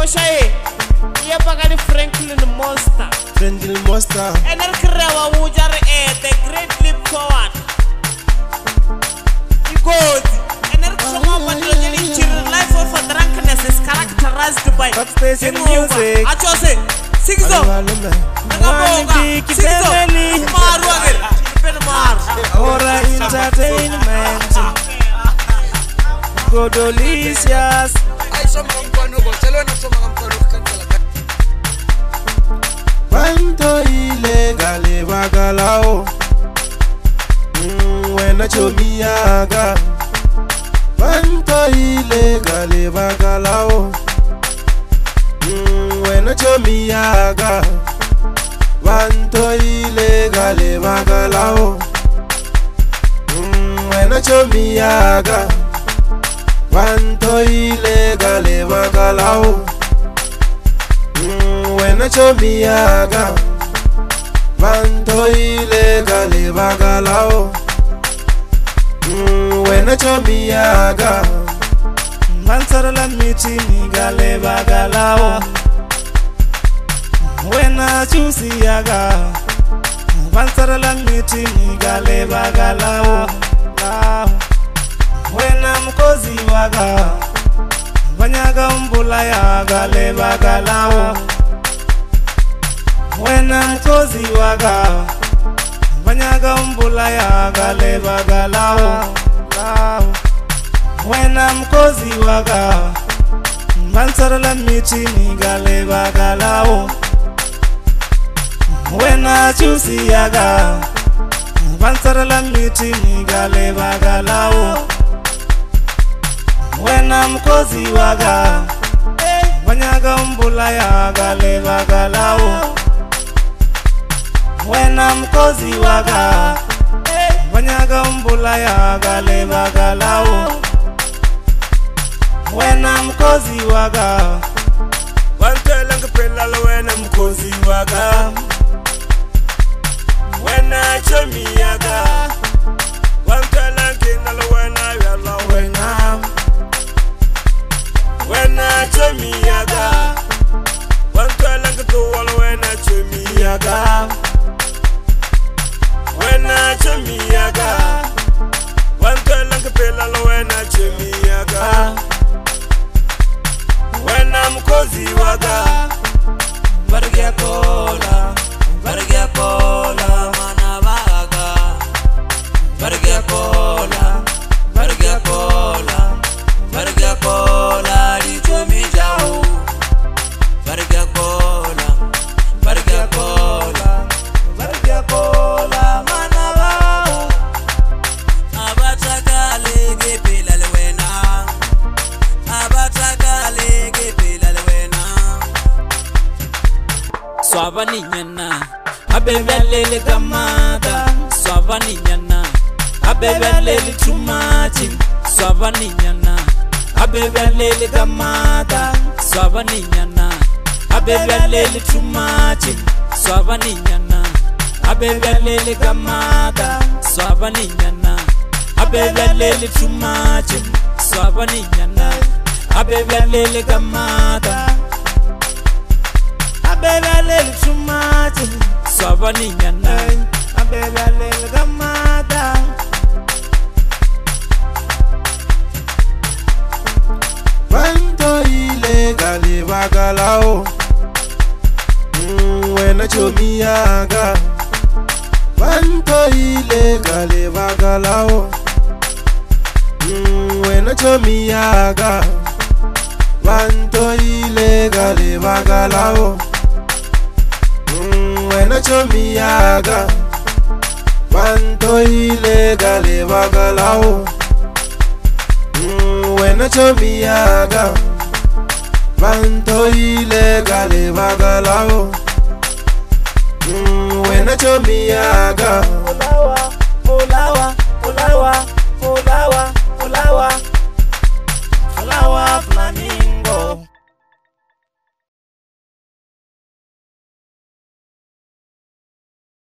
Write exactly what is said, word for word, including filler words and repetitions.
Moshaye, you pagani Franklin Monster. Franklin Monster. And then Krewa Wujar eh, the great leap forward. He goes. And then someone when you're getting children, life of a drunkenness is characterized by upstation music. I just say, sing so. Sing so. Maru again. Ora entertainment. Go delicious. Banto ilegale bagalao. Wena chomiaga. Banto ilegale bagalao. Wena chomiaga. Banto ilegale bagalao. Wena chomiaga. Banto ilegale bagalao. Wena chomiaga. Banto ilegale bagalao. Wena chomiaga. Bansara la mitini gale bagalao. Wena chusiaga. Bansara la mitini gale bagalao. Wena mkozi waga. Banyaga mbula ya gale bagalao. Wena mkozi waga. Banyaga mbula ya gale bagalao. Wena mkozi waga. Bansara la mitini gale bagalao. Wena chusiaga. Bansara la mitini gale bagalao. Wena mkozi waga. Banyaga mbula ya gale bagalao. Wena mkozi waga. Banyaga mbula ya gale bagalao. Wena mkozi waga. Wantela ngapelala wena mkozi waga. Wena chomiaga. Wantela nkinala wena yala wena. Wena chomiaga. Wantela ngatuwala wena chomiaga. Wena chomiaga. Wantela ngapelala wena chomiaga. Wena mkozi waga. Bargia kola. Bargia kola. Mana baga. Bargia kola. Bargia kola. Bargia kola. Lichomi jau. Bargia kola. Bargia kola. Bargia kola. Mana baga. Abataka lege pelale wena. Abataka lege pelale wena. Swabani nyana. Abebelele kamada. Swabani nyana. Abebelele tumachi. Swabani nyana. Abebelele kamada. Swabani nyana. Abebelele tumachi. Swabani nyana. Abebelele kamada. Swabani nyana. Abebelele tumachi. Swabani nyana. Abebelele kamada. Abebelele tumachi. Swabani nyana. Abebelele kamada. Banto ilegale bagalao. Wena chomiaga. Banto ilegale bagalao. Wena chomiaga. Banto ilegale bagalao. Wena chomiaga. Banto ilegale bagalao. Wena chomiaga. Banto ilegale bagalao. Wena chomiaga.